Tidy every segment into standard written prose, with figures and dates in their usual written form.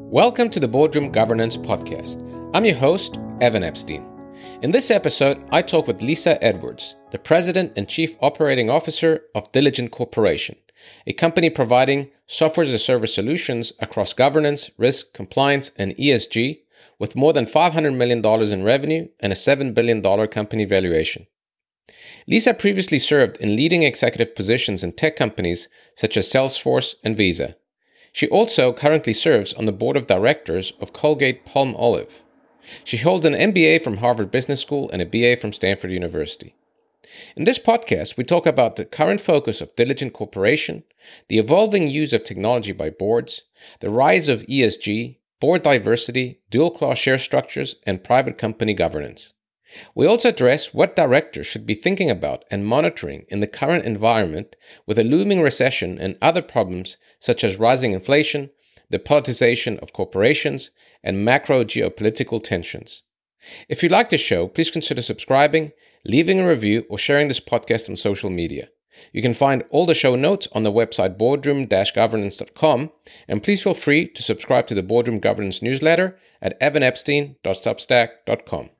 Welcome to the Boardroom Governance Podcast. I'm your host, Evan Epstein. In this episode, I talk with Lisa Edwards, the President and Chief Operating Officer of Diligent Corporation, a company providing software as a service solutions across governance, risk, compliance, and ESG, with more than $500 million in revenue and a $7 billion company valuation. Lisa previously served in leading executive positions in tech companies such as Salesforce and Visa. She also currently serves on the board of directors of Colgate-Palmolive. She holds an MBA from Harvard Business School and a BA from Stanford University. In this podcast, we talk about the current focus of Diligent Corporation, the evolving use of technology by boards, the rise of ESG, board diversity, dual-class share structures, and private company governance. We also address what directors should be thinking about and monitoring in the current environment with a looming recession and other problems such as rising inflation, the politicization of corporations, and macro geopolitical tensions. If you like the show, please consider subscribing, leaving a review, or sharing this podcast on social media. You can find all the show notes on the website boardroom-governance.com, and please feel free to subscribe to the Boardroom Governance newsletter at evanepstein.substack.com.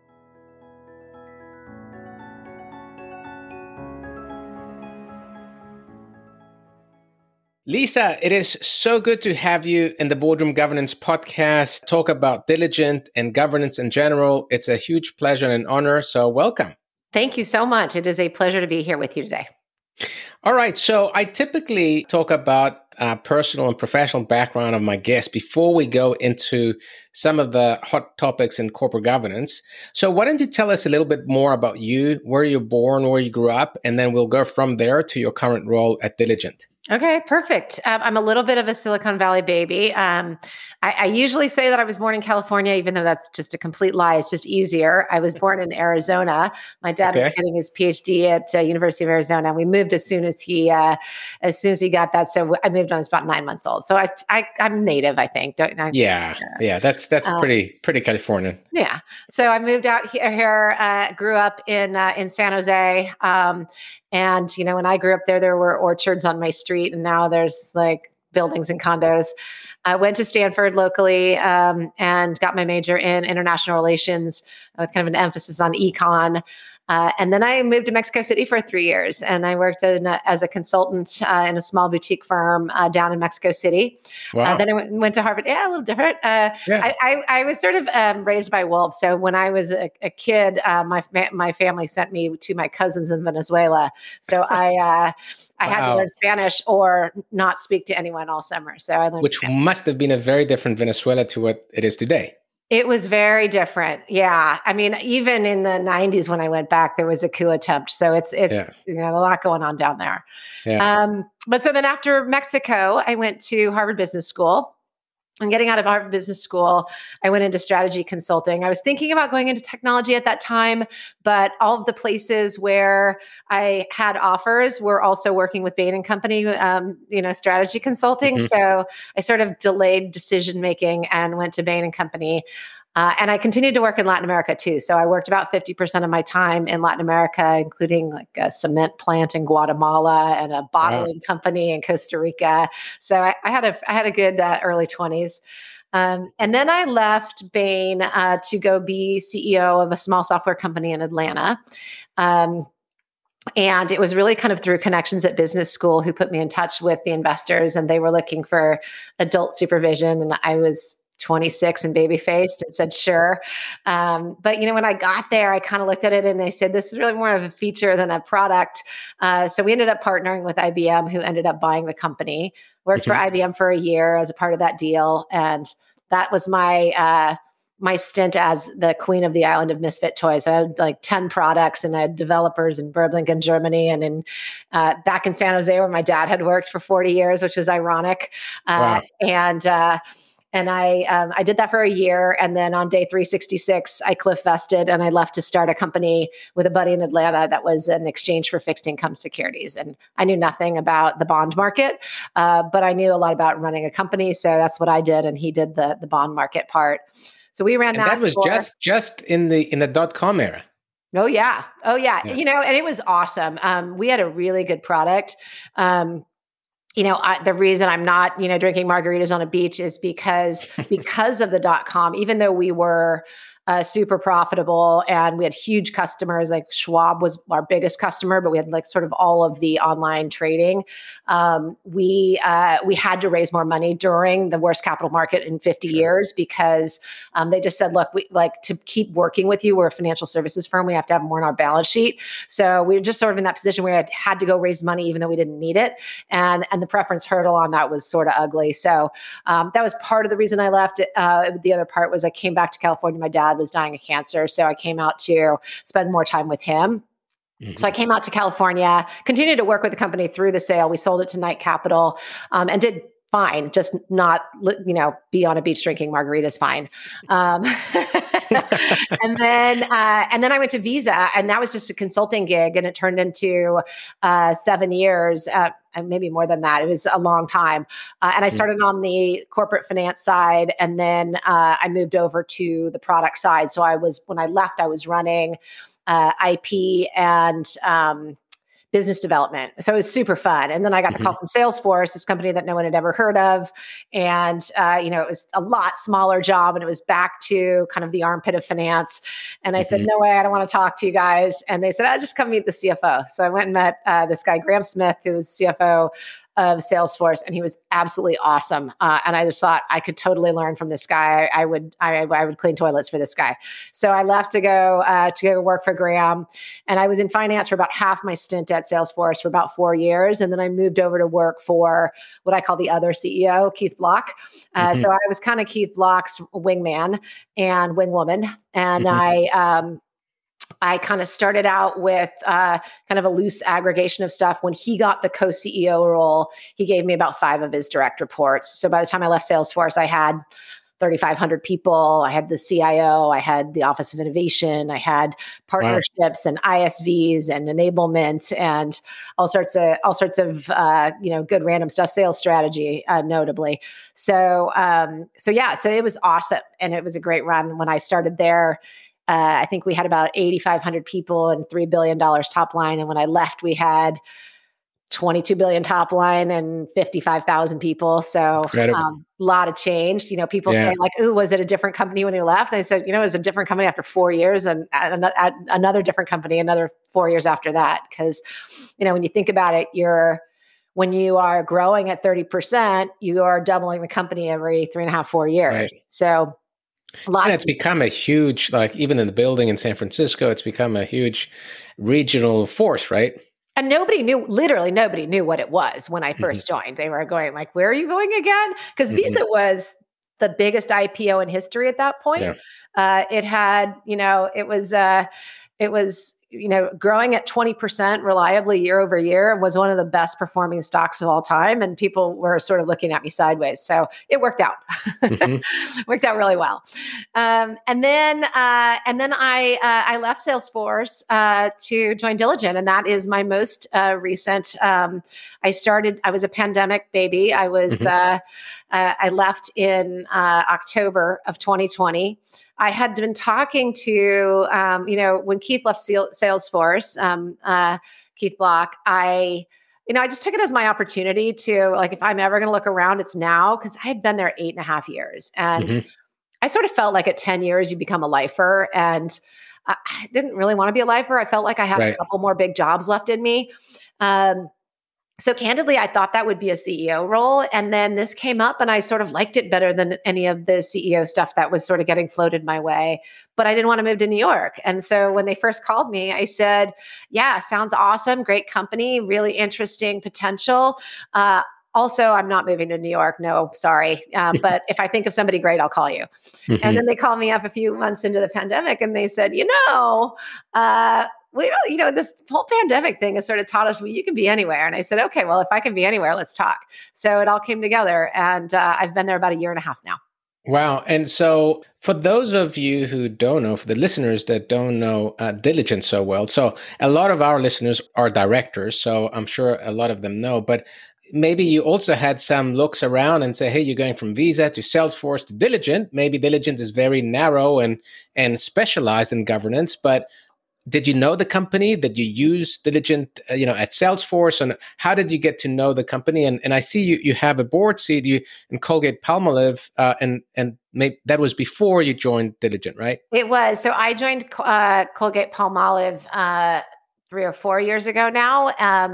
Lisa, it is so good to have you in the Boardroom Governance podcast, talk about Diligent and governance in general. It's a huge pleasure and an honor, so welcome. Thank you so much. It is a pleasure to be here with you today. All right, so I typically talk about personal and professional background of my guests before we go into some of the hot topics in corporate governance. So why don't you tell us a little bit more about you, where you're born, where you grew up, and then we'll go from there to your current role at Diligent. Okay, perfect. I'm a little bit of a Silicon Valley baby. I usually say that I was born in California, even though that's just a complete lie. It's just easier. I was born in Arizona. My dad was getting his PhD at University of Arizona. We moved as soon as he got that. So I moved when I was about 9 months old. So I'm native, I think. Don't I? Yeah. That's pretty Californian. Yeah. So I moved out here, grew up in San Jose. And, when I grew up there were orchards on my street, and now there's like buildings and condos. I went to Stanford locally and got my major in international relations with kind of an emphasis on econ. And then I moved to Mexico City for 3 years, and I worked as a consultant in a small boutique firm down in Mexico City. Wow. Then I went to Harvard. Yeah, a little different. I was sort of raised by wolves. So when I was a kid, my family sent me to my cousins in Venezuela. So I had to learn Spanish or not speak to anyone all summer. So I learned Which Spanish. Must have been a very different Venezuela to what it is today. It was very different. Yeah. I mean, even in the 90s when I went back, there was a coup attempt. So it's a lot going on down there. Yeah. But so then after Mexico, I went to Harvard Business School. And getting out of Harvard Business School, I went into strategy consulting. I was thinking about going into technology at that time, but all of the places where I had offers were also working with Bain & Company, strategy consulting. Mm-hmm. So I sort of delayed decision-making and went to Bain & Company. And I continued to work in Latin America too. So I worked about 50% of my time in Latin America, including like a cement plant in Guatemala and a bottling company in Costa Rica. So I had a good early 20s. And then I left Bain to go be CEO of a small software company in Atlanta. And it was really kind of through connections at business school who put me in touch with the investors, and they were looking for adult supervision. And I was 26 and baby-faced and said, sure. But, when I got there, I kind of looked at it and I said, this is really more of a feature than a product. So we ended up partnering with IBM, who ended up buying the company. Worked for IBM for a year as a part of that deal. And that was my stint as the queen of the island of misfit toys. I had like 10 products, and I had developers in Berlingen, Germany, and in back in San Jose, where my dad had worked for 40 years, which was ironic. Wow. And I did that for a year. And then on day 366, I cliff vested and I left to start a company with a buddy in Atlanta that was an exchange for fixed income securities. And I knew nothing about the bond market, but I knew a lot about running a company. So that's what I did. And he did the bond market part. So we ran that. That was just in the .com era. Oh yeah. And it was awesome. We had a really good product. the reason I'm not, drinking margaritas on a beach is because of the .com, even though we were super profitable and we had huge customers, like Schwab was our biggest customer, but we had like sort of all of the online trading. We had to raise more money during the worst capital market in 50 years because they just said, look, we like to keep working with you. We're a financial services firm. We have to have more on our balance sheet. So we were just sort of in that position where I had to go raise money, even though we didn't need it. And the preference hurdle on that was sort of ugly. So that was part of the reason I left. The other part was I came back to California. My dad was dying of cancer. So I came out to spend more time with him. Mm-hmm. So I came out to California, continued to work with the company through the sale. We sold it to Knight Capital and did fine, just not, be on a beach drinking margaritas fine. And then I went to Visa, and that was just a consulting gig, and it turned into 7 years, maybe more than that. It was a long time. And I started on the corporate finance side, and then I moved over to the product side. So when I left, I was running IP and business development. So it was super fun. And then I got the call from Salesforce, this company that no one had ever heard of. And, it was a lot smaller job, and it was back to kind of the armpit of finance. And I said, no way, I don't want to talk to you guys. And they said, just come meet the CFO. So I went and met this guy, Graham Smith, who was CFO of Salesforce, and he was absolutely awesome. And I just thought I could totally learn from this guy. I would clean toilets for this guy. So I left to go work for Graham, and I was in finance for about half my stint at Salesforce for about 4 years, and then I moved over to work for what I call the other CEO, Keith Block. So I was kind of Keith Block's wingman and wingwoman, and I kind of started out with kind of a loose aggregation of stuff. When he got the co-CEO role, he gave me about 5 of his direct reports. So by the time I left Salesforce, I had 3,500 people. I had the CIO, I had the Office of Innovation, I had partnerships and ISVs and enablement and all sorts of good random stuff, sales strategy, notably. So it was awesome, and it was a great run. When I started there, I think we had about 8,500 people and $3 billion top line. And when I left, we had 22 billion top line and 55,000 people. So a lot of change. People say like, "Ooh, was it a different company when you left?" And I said, it was a different company after 4 years, and another different company another 4 years after that. Because, when you think about it, when you are growing at 30%, you are doubling the company every 3.5, 4 years. Right. So and it's become a huge, like even in the building in San Francisco, it's become a huge regional force, right? And literally nobody knew what it was when I first joined. They were going like, where are you going again? Because Visa was the biggest IPO in history at that point. Yeah. It had, it was growing at 20% reliably year over year, and was one of the best performing stocks of all time. And people were sort of looking at me sideways. So it worked out. Worked out really well. And then I left Salesforce to join Diligent. And that is my most recent. I was a pandemic baby. I left in October of 2020. I had been talking to, when Keith left Salesforce, Keith Block, I just took it as my opportunity to, like, if I'm ever going to look around, it's now, because I had been there 8.5 years. And I sort of felt like at 10 years, you become a lifer. And I didn't really want to be a lifer. I felt like I had a couple more big jobs left in me. So candidly, I thought that would be a CEO role. And then this came up, and I sort of liked it better than any of the CEO stuff that was sort of getting floated my way. But I didn't want to move to New York. And so when they first called me, I said, yeah, sounds awesome. Great company, really interesting potential. Also, I'm not moving to New York. No, sorry. But if I think of somebody great, I'll call you. And then they called me up a few months into the pandemic, and they said, this whole pandemic thing has sort of taught us, well, you can be anywhere. And I said, okay, well, if I can be anywhere, let's talk. So it all came together, and I've been there about 1.5 years now. Wow. And so for those of you who don't know, for the listeners that don't know Diligent so well, so a lot of our listeners are directors, so I'm sure a lot of them know, but maybe you also had some looks around and say, hey, you're going from Visa to Salesforce to Diligent. Maybe Diligent is very narrow and specialized in governance, but did you know the company? Did you use Diligent, at Salesforce? And how did you get to know the company? And I see you have a board seat in Colgate Palmolive, and maybe that was before you joined Diligent, right? It was. So I joined Colgate Palmolive 3 or 4 years ago now.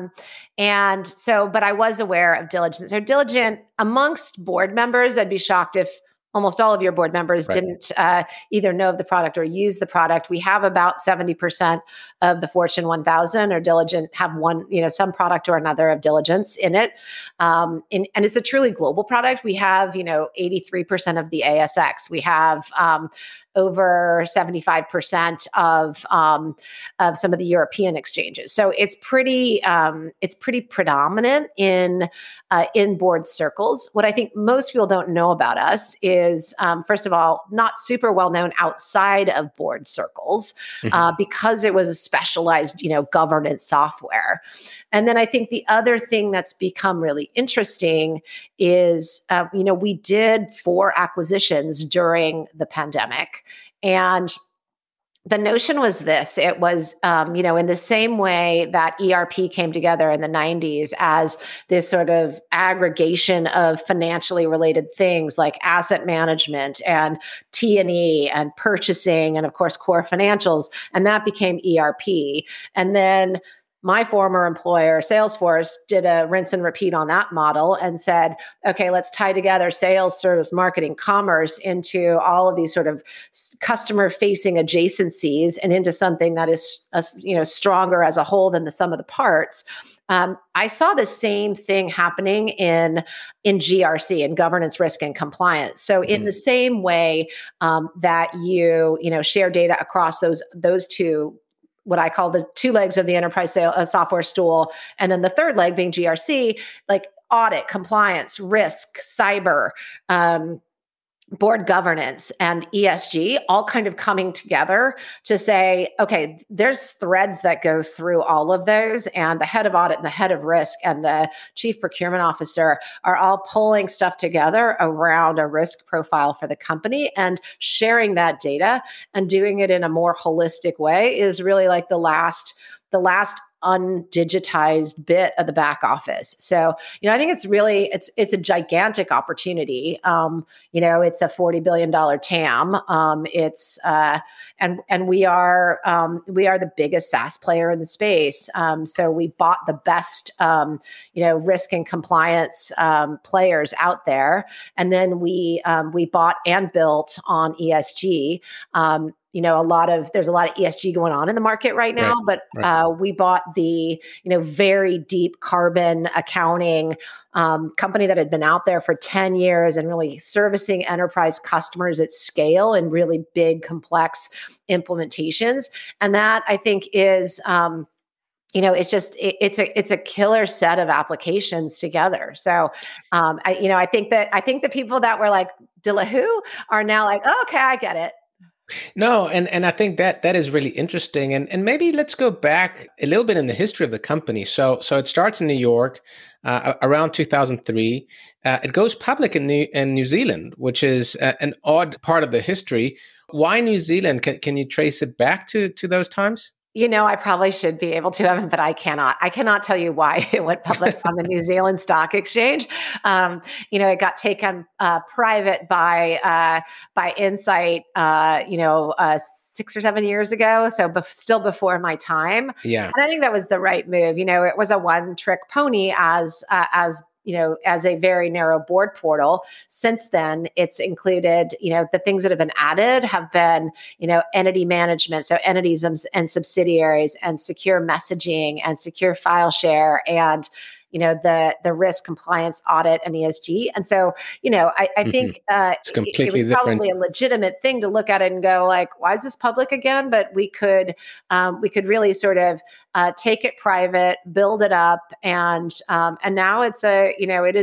But I was aware of Diligent. So Diligent, amongst board members, I'd be shocked if almost all of your board members Right. didn't either know of the product or use the product. We have about 70% of the Fortune 1000 or Diligent have one, some product or another of Diligence in it. And it's a truly global product. We have, 83% of the ASX. We have over 75% of some of the European exchanges. So it's pretty predominant in board circles. What I think most people don't know about us is, first of all, not super well known outside of board circles, because it was a specialized, governance software. And then I think the other thing that's become really interesting is, we did 4 acquisitions during the pandemic. And the notion was this: it was, in the same way that ERP came together in the 90s as this sort of aggregation of financially related things like asset management and T&E and purchasing and, of course, core financials. And that became ERP. And then my former employer, Salesforce, did a rinse and repeat on that model and said, okay, let's tie together sales, service, marketing, commerce into all of these sort of customer-facing adjacencies and into something that is, stronger as a whole than the sum of the parts. I saw the same thing happening in GRC, in governance, risk, and compliance. So in the same way that you share data across those two, what I call the 2 legs of the enterprise software stool, and then the third leg being GRC, like audit, compliance, risk, cyber, board governance, and ESG, all kind of coming together to say, okay, there's threads that go through all of those, and the head of audit and the head of risk and the chief procurement officer are all pulling stuff together around a risk profile for the company, and sharing that data and doing it in a more holistic way is really like the last undigitized bit of the back office. So, I think it's really, it's a gigantic opportunity. It's a $40 billion TAM. And we are the biggest SaaS player in the space. So we bought the best, risk and compliance, players out there. And then we bought and built on ESG. There's a lot of ESG going on in the market right now, but we bought the, very deep carbon accounting company that had been out there for 10 years and really servicing enterprise customers at scale and really big, complex implementations. And that, I think, is, it's a killer set of applications together. So, I think the people that were like, Dilla are now like, oh, okay, I get it. No, and I think that is really interesting. And maybe let's go back a little bit in the history of the company. So it starts in New York around 2003. It goes public in New Zealand, which is an odd part of the history. Why New Zealand? Can you trace it back to those times? I probably should be able to, Evan, but I cannot. I cannot tell you why it went public on the New Zealand Stock Exchange. It got taken private by Insight, 6 or 7 years ago. So still before my time. Yeah. And I think that was the right move. It was a one-trick pony as a very narrow board portal. Since then, it's included, the things that have been added have been, entity management. So entities and subsidiaries and secure messaging and secure file share and, the risk, compliance, audit, and ESG. And so, I think it's completely it was probably a legitimate thing to look at it and go like, why is this public again? But we could really sort of take it private, build it up, and now it's got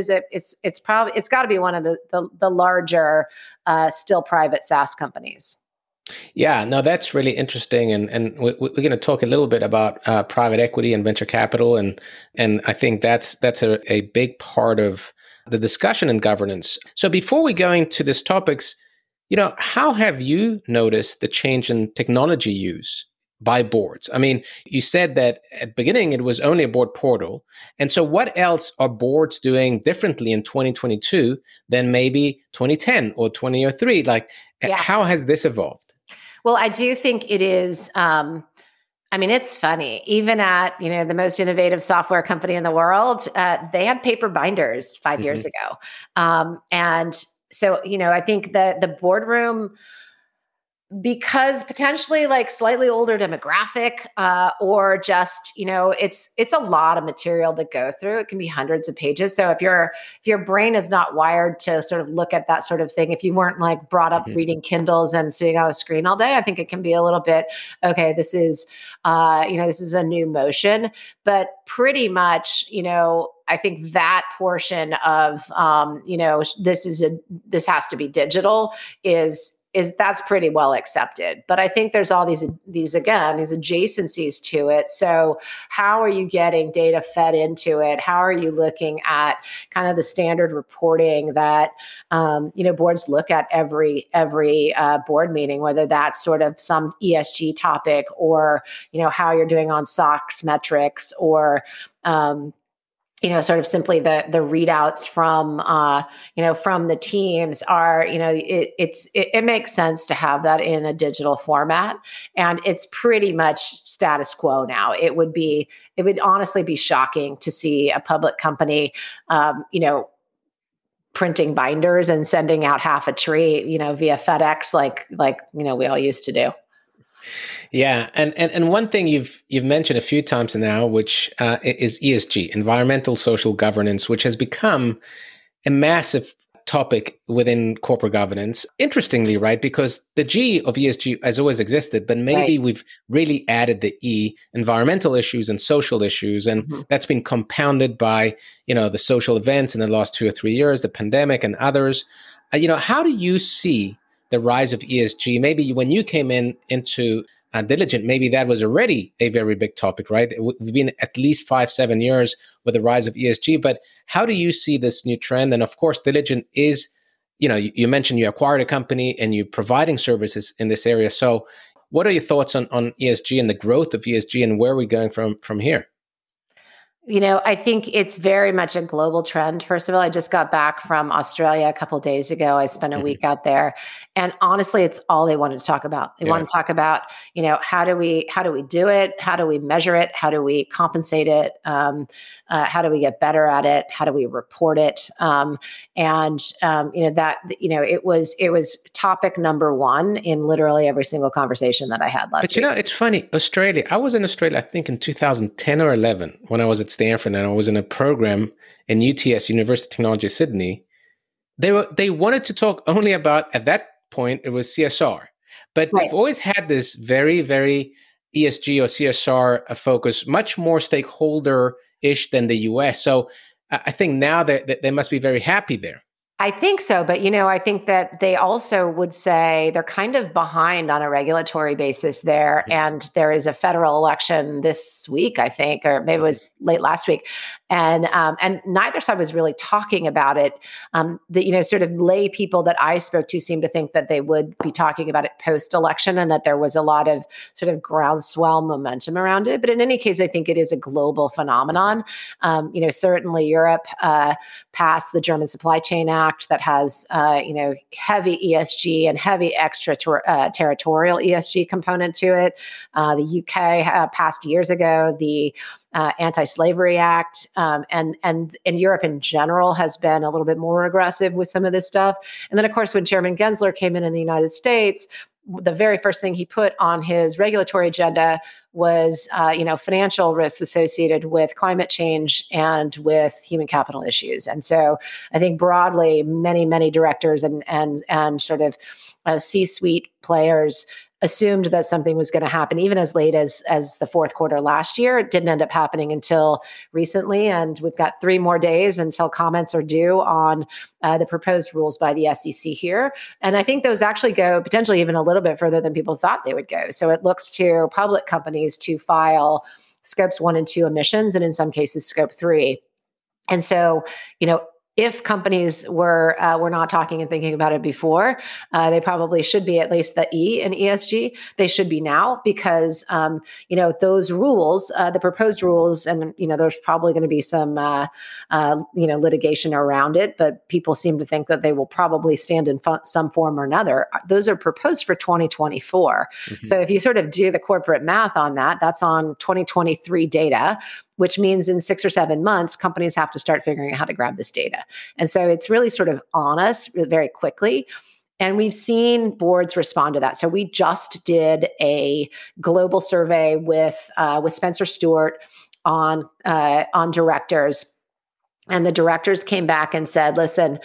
to be one of the larger still private SaaS companies. Yeah, no, that's really interesting, and we're going to talk a little bit about private equity and venture capital, and I think that's a big part of the discussion in governance. So before we go into these topics, how have you noticed the change in technology use by boards? I mean, you said that at the beginning it was only a board portal. And so what else are boards doing differently in 2022 than maybe 2010 or 2003? Like, Yeah. how has this evolved? Well, I do think it is. I mean, it's funny. Even at the most innovative software company in the world, they had paper binders 5 years ago, and so I think that the boardroom, because potentially like slightly older demographic, or just it's a lot of material to go through. It can be hundreds of pages. So if your brain is not wired to sort of look at that sort of thing, if you weren't like brought up reading Kindles and sitting on a screen all day, I think it can be a little bit, okay, this is this is a new motion. But pretty much, I think that portion of this has to be digital is that's pretty well accepted. But I think there's all these adjacencies to it. So how are you getting data fed into it? How are you looking at kind of the standard reporting that boards look at every board meeting, whether that's sort of some ESG topic, or how you're doing on SOX metrics, or sort of simply the readouts from from the teams are, it makes sense to have that in a digital format. And it's pretty much status quo now. It would honestly be shocking to see a public company, printing binders and sending out half a tree, via FedEx, like we all used to do. Yeah, and one thing you've mentioned a few times now, which is ESG, environmental social governance, which has become a massive topic within corporate governance. Interestingly, right, because the G of ESG has always existed, but maybe we've really added the E, environmental issues and social issues, and that's been compounded by the social events in the last 2 or 3 years, the pandemic and others. How do you see the rise of ESG? Maybe when you came into Diligent, maybe that was already a very big topic, right? We've been at least 5-7 years with the rise of ESG, but how do you see this new trend? And of course, Diligent is, you mentioned you acquired a company and you're providing services in this area. So what are your thoughts on ESG and the growth of ESG, and where are we going from here? I think it's very much a global trend. First of all, I just got back from Australia a couple of days ago. I spent a week out there, and honestly, it's all they wanted to talk about. They want to talk about, how do we do it? How do we measure it? How do we compensate it? How do we get better at it? How do we report it? It was topic number one in literally every single conversation that I had last week. But it's funny, Australia. I was in Australia, I think in 2010 or 11, when I was at Stanford, and I was in a program in UTS, University of Technology Sydney. They wanted to talk only about, at that point, it was CSR. But they've always had this very, very ESG or CSR focus, much more stakeholder-ish than the US. So I think now that they must be very happy there. I think so. But, I think that they also would say they're kind of behind on a regulatory basis there. And there is a federal election this week, I think, or maybe it was late last week. And neither side was really talking about it. Sort of lay people that I spoke to seemed to think that they would be talking about it post-election, and that there was a lot of sort of groundswell momentum around it. But in any case, I think it is a global phenomenon. Certainly Europe passed the German Supply Chain Act that has, heavy ESG and heavy extraterritorial ESG component to it. The UK passed years ago the Anti-Slavery Act, and Europe in general has been a little bit more aggressive with some of this stuff. And then, of course, when Chairman Gensler came in the United States, the very first thing he put on his regulatory agenda was, financial risks associated with climate change and with human capital issues. And so I think broadly, many, many directors and sort of C-suite players assumed that something was going to happen even as late as the fourth quarter last year. It didn't end up happening until recently. And we've got 3 more days until comments are due on the proposed rules by the SEC here. And I think those actually go potentially even a little bit further than people thought they would go. So it looks to public companies to file scopes 1 and 2 emissions, and in some cases, scope 3. And so, if companies were not talking and thinking about it before, they probably should be, at least the E in ESG. They should be now, because those rules, the proposed rules, and there's probably going to be some litigation around it, but people seem to think that they will probably stand in some form or another. Those are proposed for 2024. Mm-hmm. So if you sort of do the corporate math on that, that's on 2023 data, which means in 6 or 7 months, companies have to start figuring out how to grab this data. And so it's really sort of on us very quickly. And we've seen boards respond to that. So we just did a global survey with Spencer Stuart on directors. And the directors came back and said, listen,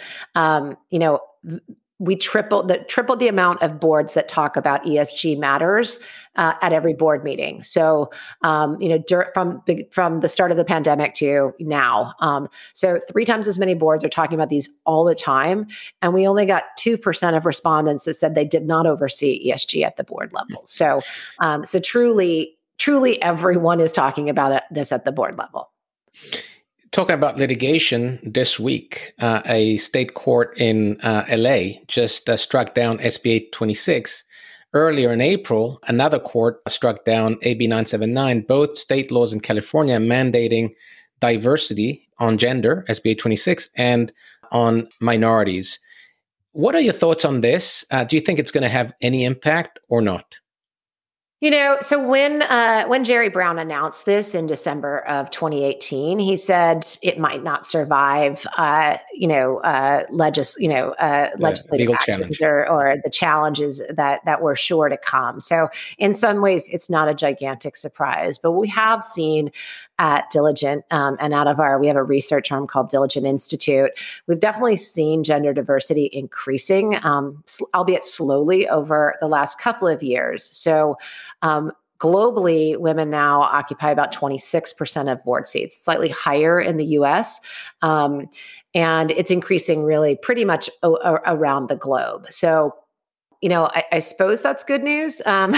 we tripled the amount of boards that talk about ESG matters at every board meeting. So, from the start of the pandemic to now, so 3 times as many boards are talking about these all the time, and we only got 2% of respondents that said they did not oversee ESG at the board level. So, truly everyone is talking about this at the board level. Talking about litigation, this week, a state court in LA just struck down SB 826. Earlier in April, another court struck down AB 979, both state laws in California mandating diversity on gender, SB 826, and on minorities. What are your thoughts on this? Do you think it's going to have any impact or not? So when Jerry Brown announced this in December of 2018, he said it might not survive, legislative actions or the challenges that were sure to come. So in some ways, it's not a gigantic surprise. But we have seen at Diligent and we have a research arm called Diligent Institute. We've definitely seen gender diversity increasing, albeit slowly over the last couple of years. So globally, women now occupy about 26% of board seats, slightly higher in the US. And it's increasing really pretty much around the globe. So I suppose that's good news.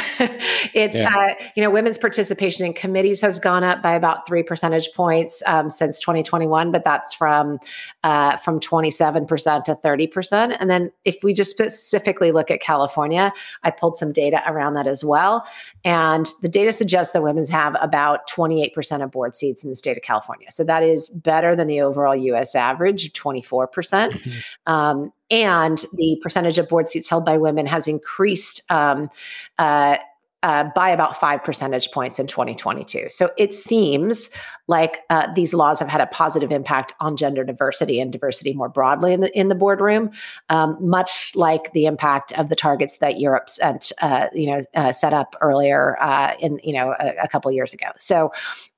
Women's participation in committees has gone up by about 3 percentage points since 2021, but that's from 27% to 30%. And then if we just specifically look at California, I pulled some data around that as well. And the data suggests that women have about 28% of board seats in the state of California. So that is better than the overall US average of 24%. Mm-hmm. And the percentage of board seats held by women has increased by about 5 percentage points in 2022. So it seems like these laws have had a positive impact on gender diversity and diversity more broadly in the boardroom, much like the impact of the targets that Europe set up earlier a couple of years ago. So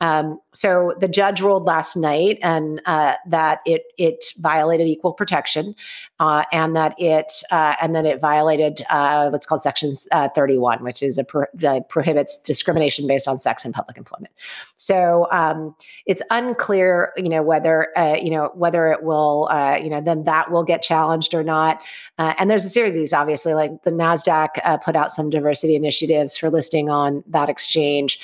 the judge ruled last night and that it violated equal protection, and that it violated what's called Section 31, which is prohibits discrimination based on sex in public employment. So it's unclear, whether it will, then that will get challenged or not. And there's a series of these, obviously, like the NASDAQ put out some diversity initiatives for listing on that exchange.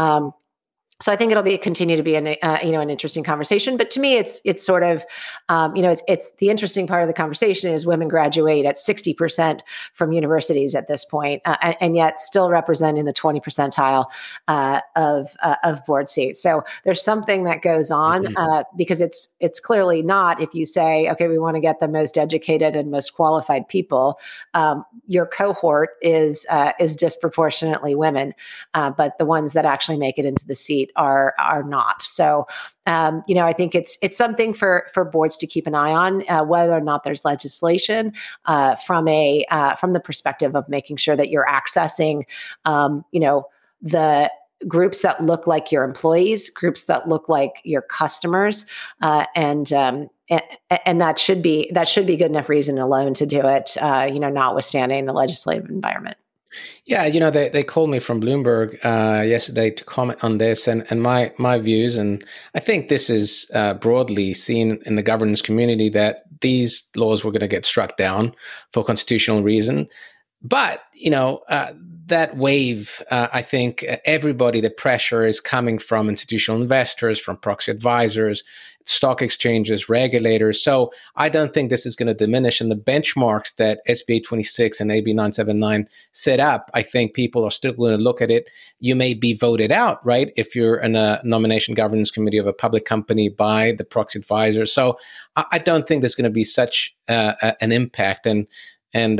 So I think it'll continue to be an interesting conversation. But to me, it's sort of, it's the interesting part of the conversation is women graduate at 60% from universities at this point, and yet still represent in the 20 percentile of board seats. So there's something that goes on because it's clearly not, if you say, okay, we want to get the most educated and most qualified people, your cohort is disproportionately women, but the ones that actually make it into the seat are not. So, I think it's something for boards to keep an eye on, whether or not there's legislation from the perspective of making sure that you're accessing, the groups that look like your employees, groups that look like your customers, and that should be good enough reason alone to do it. Notwithstanding the legislative environment. Yeah, they called me from Bloomberg yesterday to comment on this and my views, and I think this is broadly seen in the governance community that these laws were going to get struck down for constitutional reason. But that wave, I think everybody, the pressure is coming from institutional investors, from proxy advisors, stock exchanges, regulators. So I don't think this is going to diminish. And the benchmarks that SB 826 and AB 979 set up, I think people are still going to look at it. You may be voted out, right, if you're in a nomination governance committee of a public company by the proxy advisor. So I don't think there's going to be such an impact. And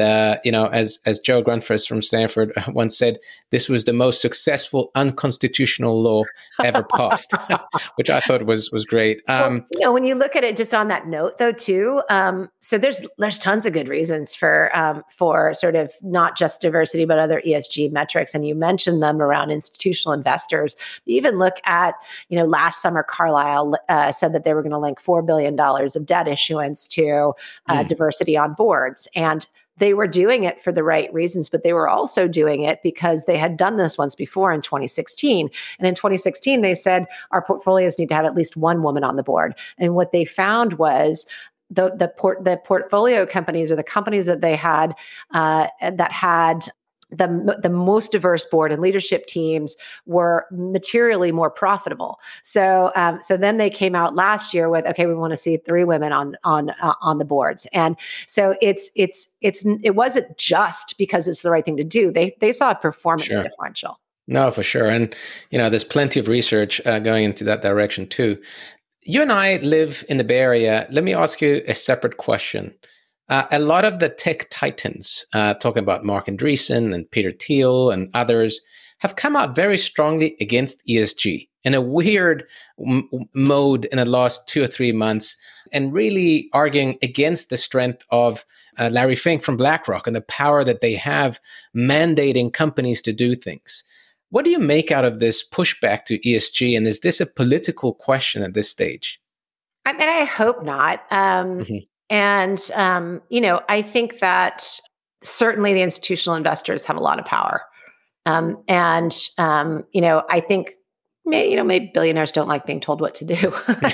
as Joe Grunfist from Stanford once said, this was the most successful unconstitutional law ever passed, which I thought was great. When you look at it just on that note, though, too, so there's tons of good reasons for sort of not just diversity, but other ESG metrics. And you mentioned them around institutional investors. You even look at, last summer, Carlyle said that they were going to link $4 billion of debt issuance to diversity on boards. And they were doing it for the right reasons, but they were also doing it because they had done this once before in 2016. And in 2016, they said our portfolios need to have at least one woman on the board. And what they found was the portfolio companies, or the companies that they had that had the most diverse board and leadership teams, were materially more profitable. So then they came out last year with, okay, we want to see 3 women on the boards. And so it wasn't just because it's the right thing to do. They saw a performance differential. No, for sure. And, there's plenty of research going into that direction too. You and I live in the Bay Area. Let me ask you a separate question. A lot of the tech titans, talking about Marc Andreessen and Peter Thiel and others, have come out very strongly against ESG in a weird mode in the last 2 or 3 months, and really arguing against the strength of Larry Fink from BlackRock and the power that they have mandating companies to do things. What do you make out of this pushback to ESG? And is this a political question at this stage? I mean, I hope not. And, I think that certainly the institutional investors have a lot of power. I think, maybe billionaires don't like being told what to do.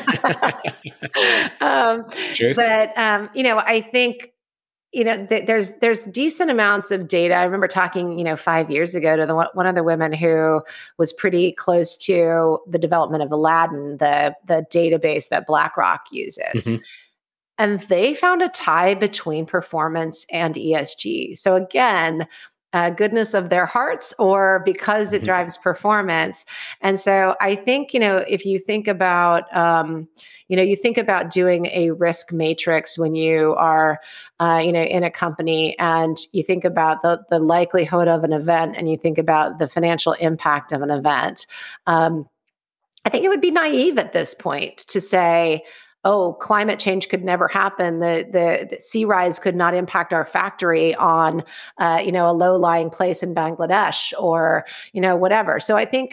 But, I think, there's decent amounts of data. I remember talking, 5 years ago to one of the women who was pretty close to the development of Aladdin, the database that BlackRock uses. Mm-hmm. And they found a tie between performance and ESG. So again, goodness of their hearts, or because it drives performance. And so I think, if you think about, you think about doing a risk matrix when you are, in a company, and you think about the likelihood of an event, and you think about the financial impact of an event. I think it would be naive at this point to say, oh, climate change could never happen. The sea rise could not impact our factory on, a low-lying place in Bangladesh, or, whatever. So I think,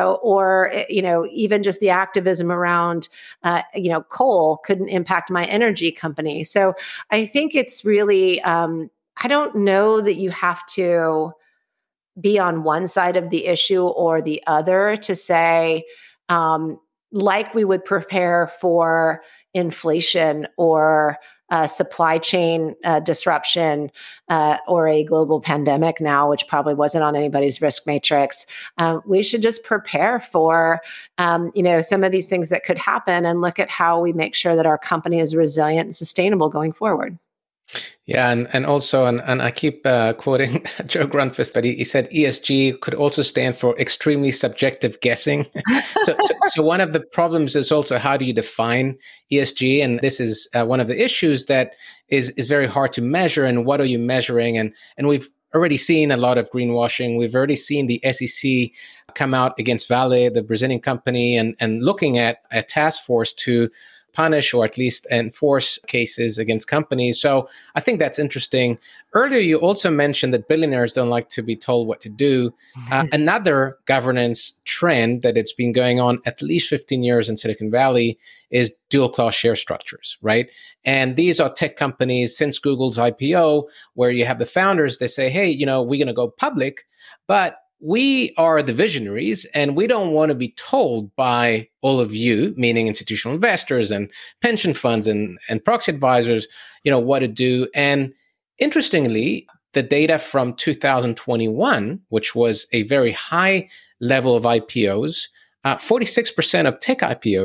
even just the activism around, coal couldn't impact my energy company. So I think it's really, I don't know that you have to be on one side of the issue or the other to say, like we would prepare for inflation or supply chain disruption or a global pandemic now, which probably wasn't on anybody's risk matrix. We should just prepare for, some of these things that could happen, and look at how we make sure that our company is resilient and sustainable going forward. Yeah, and also, and I keep quoting Joe Grunfist, but he said ESG could also stand for extremely subjective guessing. So one of the problems is also, how do you define ESG? And this is one of the issues that is very hard to measure. And what are you measuring? And we've already seen a lot of greenwashing. We've already seen the SEC come out against Vale, the Brazilian company, and looking at a task force to punish or at least enforce cases against companies. So I think that's interesting. Earlier, you also mentioned that billionaires don't like to be told what to do. Another governance trend that it's been going on at least 15 years in Silicon Valley is dual class share structures, right? And these are tech companies since Google's IPO, where you have the founders, they say, hey, we're going to go public, but we are the visionaries, and we don't want to be told by all of you, meaning institutional investors and pension funds and proxy advisors, what to do. And interestingly, the data from 2021, which was a very high level of IPOs, 46% of tech IPOs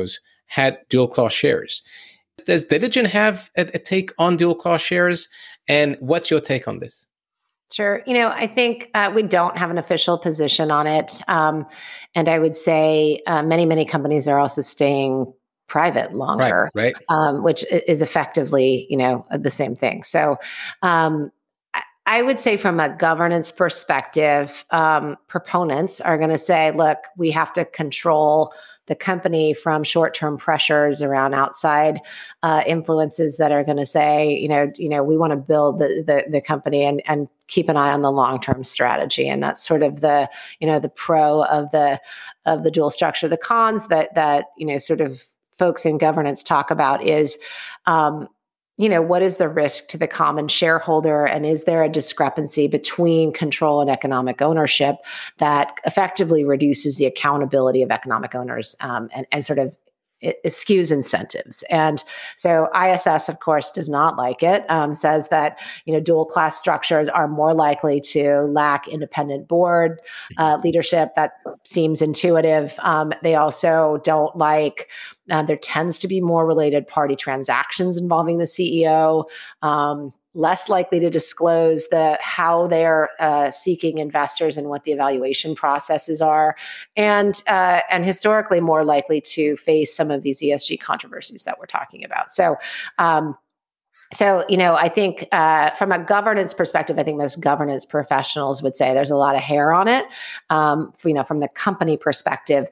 had dual class shares. Does Diligent have a take on dual class shares? And what's your take on this? Sure. I think we don't have an official position on it. And I would say many companies are also staying private longer, Right. which is effectively, the same thing. So I would say from a governance perspective, proponents are going to say, look, we have to control the company from short-term pressures around outside influences that are going to say, we want to build the company and keep an eye on the long-term strategy. And that's sort of the pro of the dual structure. The cons that sort of folks in governance talk about is, what is the risk to the common shareholder? And is there a discrepancy between control and economic ownership that effectively reduces the accountability of economic owners and sort of it skews incentives? And so ISS, of course, does not like it, says that, dual class structures are more likely to lack independent board leadership. That seems intuitive. They also don't like, there tends to be more related party transactions involving the CEO, less likely to disclose how they're seeking investors and what the evaluation processes are, and historically more likely to face some of these ESG controversies that we're talking about. So, I think from a governance perspective, I think most governance professionals would say there's a lot of hair on it. From the company perspective,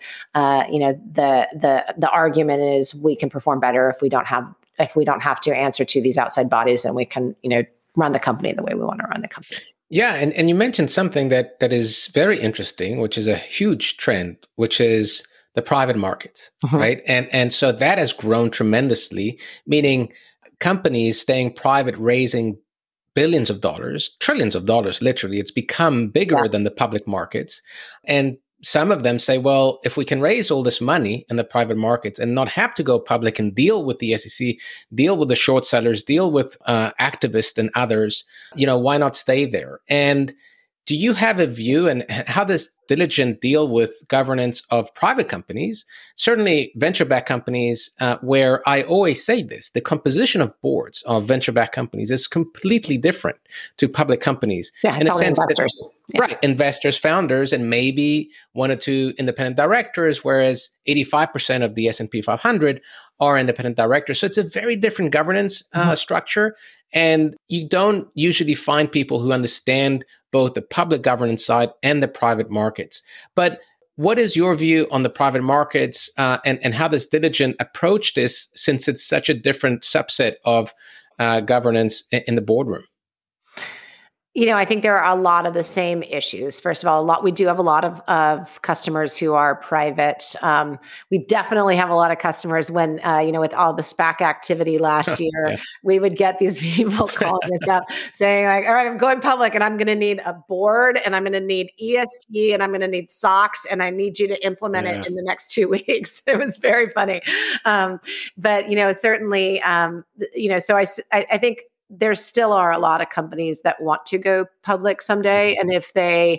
the argument is we can perform better if we don't have to answer to these outside bodies, and we can, run the company the way we want to run the company. Yeah, and you mentioned something that is very interesting, which is a huge trend, which is the private markets, right? And so that has grown tremendously, meaning companies staying private, raising billions of dollars, trillions of dollars, literally. It's become bigger than the public markets. And some of them say, well, if we can raise all this money in the private markets and not have to go public and deal with the SEC, deal with the short sellers, deal with activists and others, why not stay there? And do you have a view, and how does Diligent deal with governance of private companies, certainly venture-backed companies, where I always say this, the composition of boards of venture-backed companies is completely different to public companies. Yeah, in a sense investors. Right, investors, founders, and maybe one or two independent directors, whereas 85% of the S&P 500 are independent directors. So it's a very different governance structure. And you don't usually find people who understand both the public governance side and the private markets. But what is your view on the private markets, and how does Diligent approach this, since it's such a different subset of governance in the boardroom? I think there are a lot of the same issues. First of all, we do have a lot of customers who are private. We definitely have a lot of customers when, with all the SPAC activity last year, we would get these people calling us up saying like, all right, I'm going public and I'm going to need a board and I'm going to need ESG and I'm going to need SOX and I need you to implement it in the next 2 weeks. It was very funny. But, certainly, so I think there still are a lot of companies that want to go public someday, and if they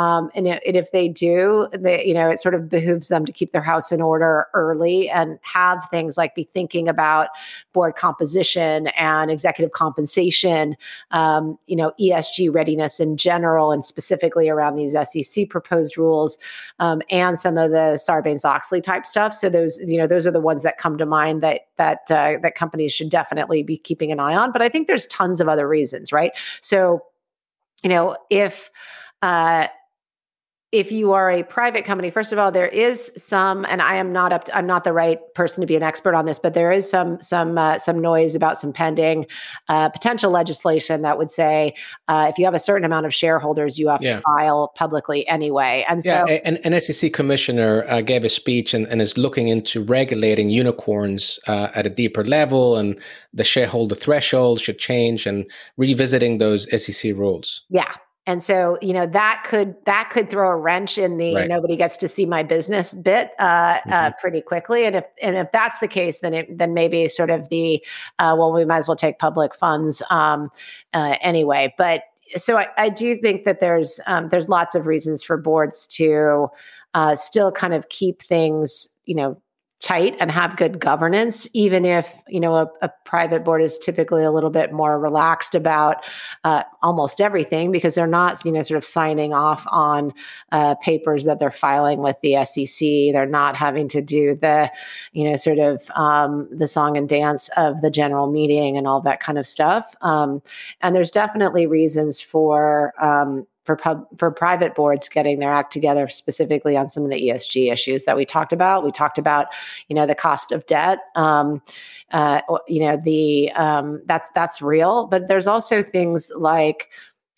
do, it sort of behooves them to keep their house in order early and have things like be thinking about board composition and executive compensation, ESG readiness in general, and specifically around these SEC proposed rules, and some of the Sarbanes-Oxley type stuff. So those are the ones that come to mind that companies should definitely be keeping an eye on. But I think there's tons of other reasons, right? So, if you are a private company, first of all, there is some, and I'm not the right person to be an expert on this, but there is some noise about some pending potential legislation that would say if you have a certain amount of shareholders, you have to file publicly anyway. And so, an SEC commissioner gave a speech and is looking into regulating unicorns at a deeper level, and the shareholder threshold should change, and revisiting those SEC rules. Yeah. And so, that could throw a wrench in the nobody gets to see my business bit pretty quickly. And if that's the case, then maybe sort of the we might as well take public funds anyway. But so I do think that there's lots of reasons for boards to still kind of keep things tight and have good governance, even if, a private board is typically a little bit more relaxed about almost everything, because they're not, sort of signing off on papers that they're filing with the SEC. They're not having to do the, sort of the song and dance of the general meeting and all that kind of stuff. And there's definitely reasons for private boards getting their act together, specifically on some of the ESG issues that we talked about. We talked about, the cost of debt. That's real, but there's also things like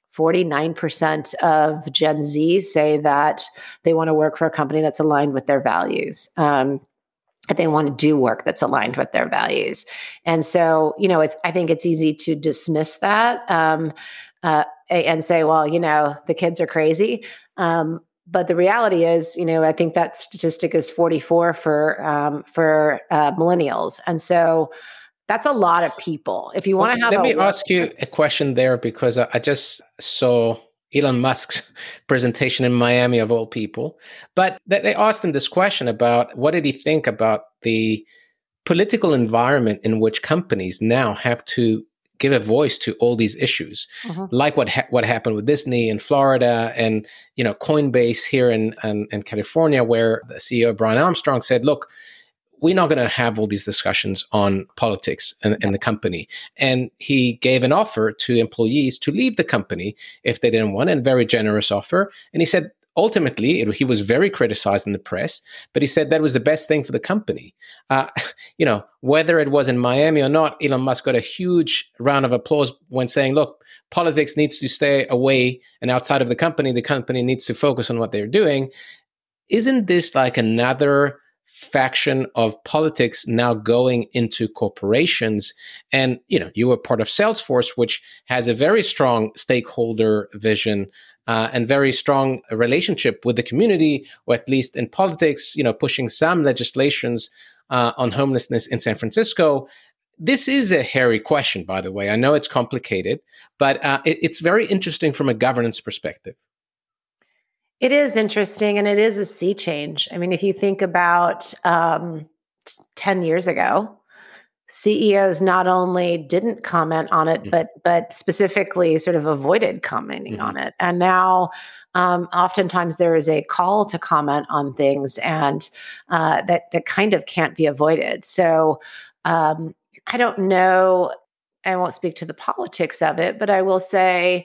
49% of Gen Z say that they want to work for a company that's aligned with their values. That they want to do work that's aligned with their values. And so, I think it's easy to dismiss that and say, well, the kids are crazy. But the reality is, I think that statistic is 44 for millennials. And so that's a lot of people. If you want to have Let me ask you a question there, because I just saw Elon Musk's presentation in Miami, of all people. But they asked him this question about what did he think about the political environment in which companies now have to give a voice to all these issues, like what happened with Disney in Florida, and Coinbase here in California, where the CEO Brian Armstrong said, "Look, we're not going to have all these discussions on politics in the company." And he gave an offer to employees to leave the company if they didn't want it, a very generous offer. And he said, ultimately, he was very criticized in the press, but he said that was the best thing for the company. Whether it was in Miami or not, Elon Musk got a huge round of applause when saying, look, politics needs to stay away and outside of the company. The company needs to focus on what they're doing. Isn't this like another faction of politics now going into corporations? And, you were part of Salesforce, which has a very strong stakeholder vision and very strong relationship with the community, or at least in politics, pushing some legislations on homelessness in San Francisco. This is a hairy question, by the way. I know it's complicated, but it's very interesting from a governance perspective. It is interesting, and it is a sea change. I mean, if you think about 10 years ago, CEOs not only didn't comment on it, but specifically sort of avoided commenting on it. And now, oftentimes there is a call to comment on things, and that kind of can't be avoided. So I don't know. I won't speak to the politics of it, but I will say,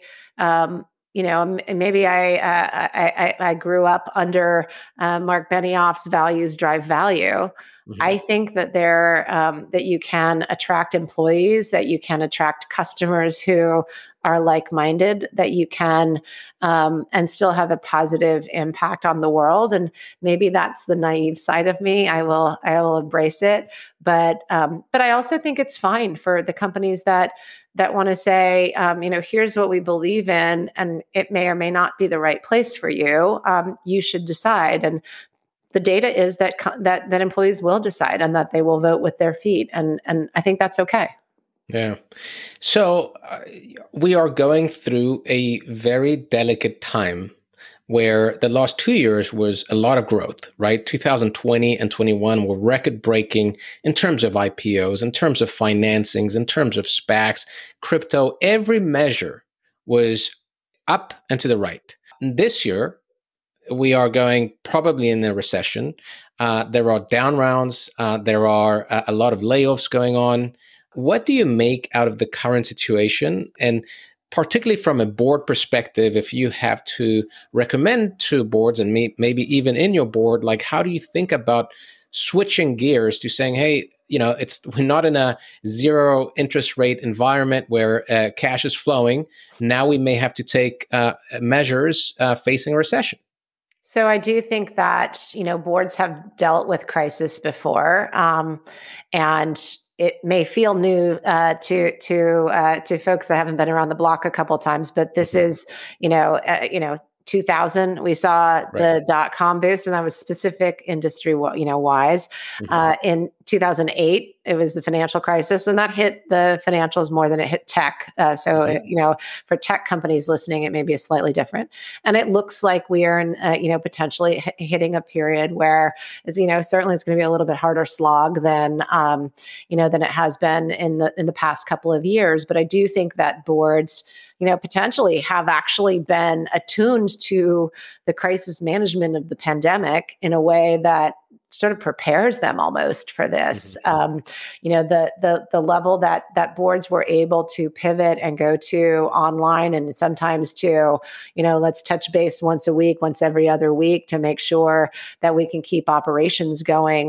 maybe I grew up under Mark Benioff's values drive value. I think that that you can attract employees, that you can attract customers who are like-minded, that you can and still have a positive impact on the world. And maybe that's the naive side of me. I will embrace it. But I also think it's fine for the companies that want to say, here's what we believe in, and it may or may not be the right place for you. You should decide. And the data is that employees will decide, and that they will vote with their feet. And I think that's okay. Yeah. So we are going through a very delicate time where the last 2 years was a lot of growth, right? 2020 and 21 were record breaking in terms of IPOs, in terms of financings, in terms of SPACs, crypto. Every measure was up and to the right. And this year, we are going probably in a recession. There are down rounds. There are a lot of layoffs going on. What do you make out of the current situation? And particularly from a board perspective, if you have to recommend to boards, and maybe even in your board, like how do you think about switching gears to saying, hey, we're not in a zero interest rate environment where cash is flowing. Now we may have to take measures facing a recession. So I do think that, boards have dealt with crisis before, and it may feel new to folks that haven't been around the block a couple of times, but this is, 2000, we saw the dot-com boost, and that was specific industry, wise. In 2008, it was the financial crisis, and that hit the financials more than it hit tech. For tech companies listening, it may be a slightly different. And it looks like we are in, potentially hitting a period where, certainly it's going to be a little bit harder slog than it has been in the past couple of years. But I do think that boards, potentially have actually been attuned to the crisis management of the pandemic in a way that sort of prepares them almost for this. The level that boards were able to pivot and go to online, and sometimes to, let's touch base once a week, once every other week, to make sure that we can keep operations going.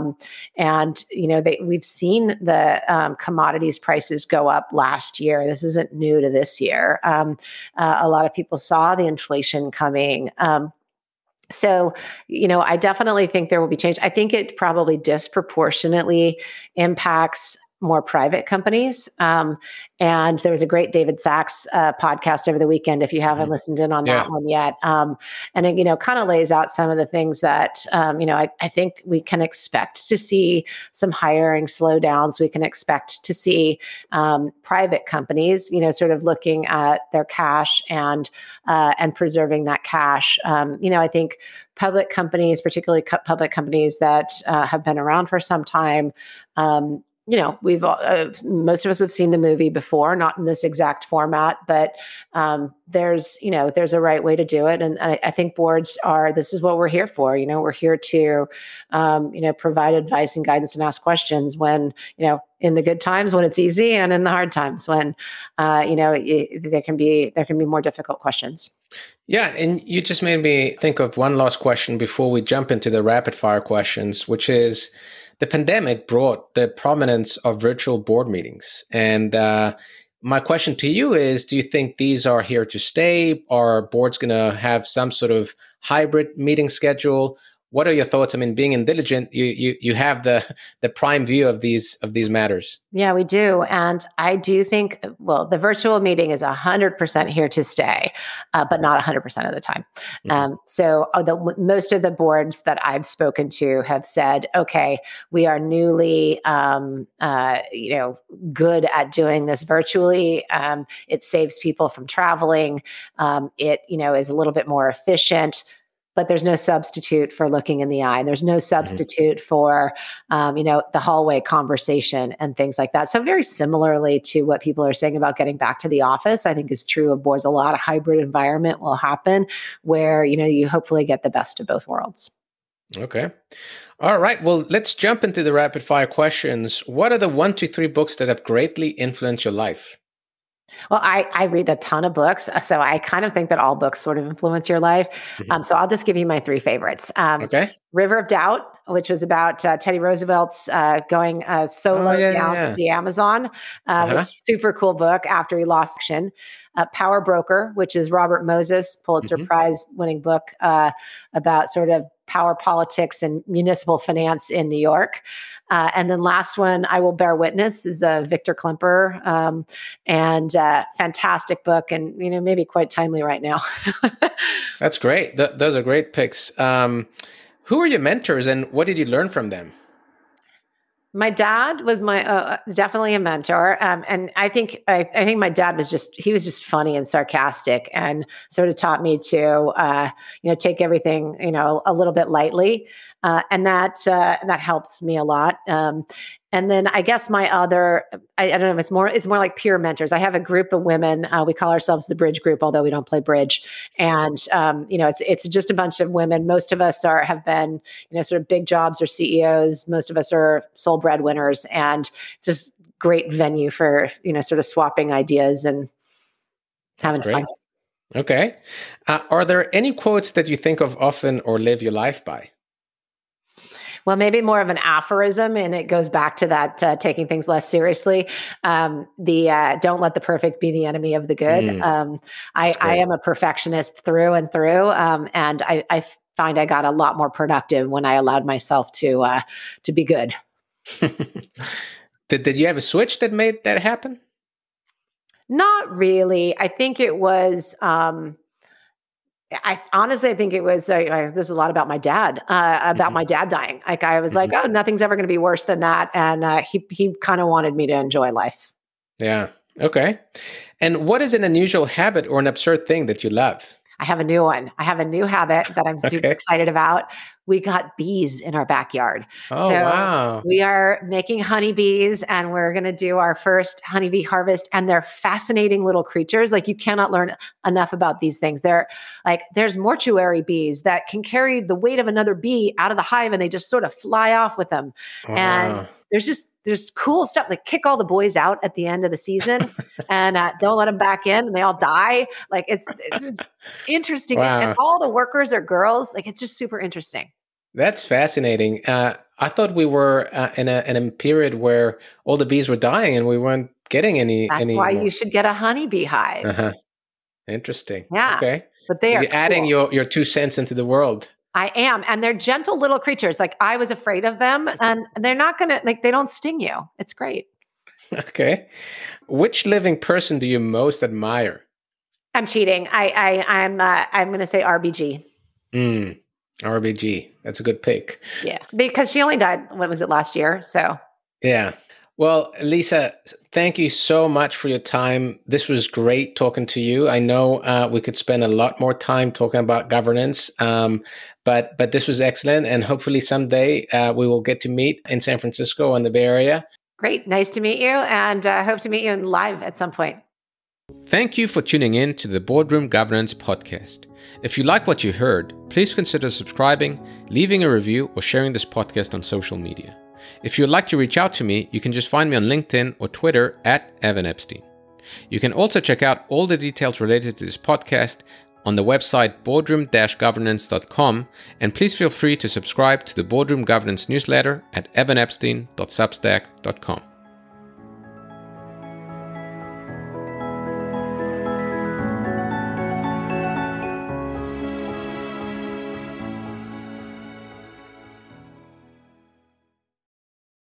We've seen the commodities prices go up last year. This isn't new to this year. A lot of people saw the inflation coming. So, I definitely think there will be change. I think it probably disproportionately impacts more private companies. And there was a great David Sachs podcast over the weekend, if you haven't listened in on that one yet. And it, kind of lays out some of the things that, I think we can expect to see some hiring slowdowns. We can expect to see private companies, sort of looking at their cash and preserving that cash. I think public companies, particularly public companies that have been around for some time, we've most of us have seen the movie before, not in this exact format, but there's a right way to do it. And I think boards this is what we're here for. We're here to, provide advice and guidance and ask questions when, in the good times when it's easy, and in the hard times when, there can be more difficult questions. Yeah. And you just made me think of one last question before we jump into the rapid fire questions, which is, the pandemic brought the prominence of virtual board meetings. And my question to you is, do you think these are here to stay? Are boards going to have some sort of hybrid meeting schedule? What are your thoughts? I mean, being in Diligent, you have the prime view of these matters. Yeah, we do. And I do think, the virtual meeting is 100% here to stay, but not 100% of the time. Mm-hmm. Most of the boards that I've spoken to have said, okay, we are newly, good at doing this virtually. It saves people from traveling. It, is a little bit more efficient. But there's no substitute for looking in the eye. There's no substitute for, the hallway conversation and things like that. So very similarly to what people are saying about getting back to the office, I think is true of boards. A lot of hybrid environment will happen where, you hopefully get the best of both worlds. Okay. All right. Well, let's jump into the rapid fire questions. What are the 1 to 3 books that have greatly influenced your life? Well, I read a ton of books, so I kind of think that all books sort of influence your life. So I'll just give you my 3 favorites. Okay. River of Doubt, which was about Teddy Roosevelt's going solo down the Amazon, which is a super cool book after he lost action. Power Broker, which is Robert Moses, Pulitzer Prize winning book about sort of power politics and municipal finance in New York. And then last one, I Will Bear Witness, is Victor Klemperer, and fantastic book, and maybe quite timely right now. That's great. Those are great picks. Who are your mentors, and what did you learn from them? My dad was definitely a mentor, and I think my dad was just funny and sarcastic, and sort of taught me to take everything a little bit lightly, and that helps me a lot. And then I guess my other, I don't know, it's more like peer mentors. I have a group of women. We call ourselves the Bridge Group, although we don't play bridge. And, it's just a bunch of women. Most of us have been, sort of big jobs or CEOs. Most of us are sole breadwinners, and it's just great venue for, sort of swapping ideas and having fun. Okay. Are there any quotes that you think of often or live your life by? Well, maybe more of an aphorism, and it goes back to that taking things less seriously. Don't let the perfect be the enemy of the good. I am a perfectionist through and through, and I find I got a lot more productive when I allowed myself to be good. Did you have a switch that made that happen? Not really. I think it was. I honestly, I think it was, this is a lot about my dad, about my dad dying. Like I was like, oh, nothing's ever going to be worse than that. And he kind of wanted me to enjoy life. Yeah. Okay. And what is an unusual habit or an absurd thing that you love? I have a new one. I have a new habit that I'm super excited about. We got bees in our backyard. Oh, wow. We are making honeybees and we're going to do our first honeybee harvest. And they're fascinating little creatures. Like you cannot learn enough about these things. They're like, there's mortuary bees that can carry the weight of another bee out of the hive and they just sort of fly off with them. Wow. And there's cool stuff. Like kick all the boys out at the end of the season and don't let them back in and they all die. Like it's interesting. Wow. And all the workers are girls. Like it's just super interesting. That's fascinating. I thought we were in a period where all the bees were dying and we weren't getting any. That's why you should get a honeybee hive. Uh-huh. Interesting. Yeah. Okay. But they are You're adding your 2 cents into the world. I am. And they're gentle little creatures. Like I was afraid of them and they're not going to, like, they don't sting you. It's great. Okay. Which living person do you most admire? I'm cheating. I'm going to say RBG. RBG. That's a good pick. Yeah. Because she only died, what was it, last year? So. Yeah. Well, Lisa, thank you so much for your time. This was great talking to you. I know we could spend a lot more time talking about governance, but this was excellent. And hopefully someday we will get to meet in San Francisco and the Bay Area. Great. Nice to meet you and hope to meet you live at some point. Thank you for tuning in to the Boardroom Governance Podcast. If you like what you heard, please consider subscribing, leaving a review, or sharing this podcast on social media. If you'd like to reach out to me, you can just find me on LinkedIn or Twitter at Evan Epstein. You can also check out all the details related to this podcast on the website boardroom-governance.com, and please feel free to subscribe to the Boardroom Governance newsletter at evanepstein.substack.com.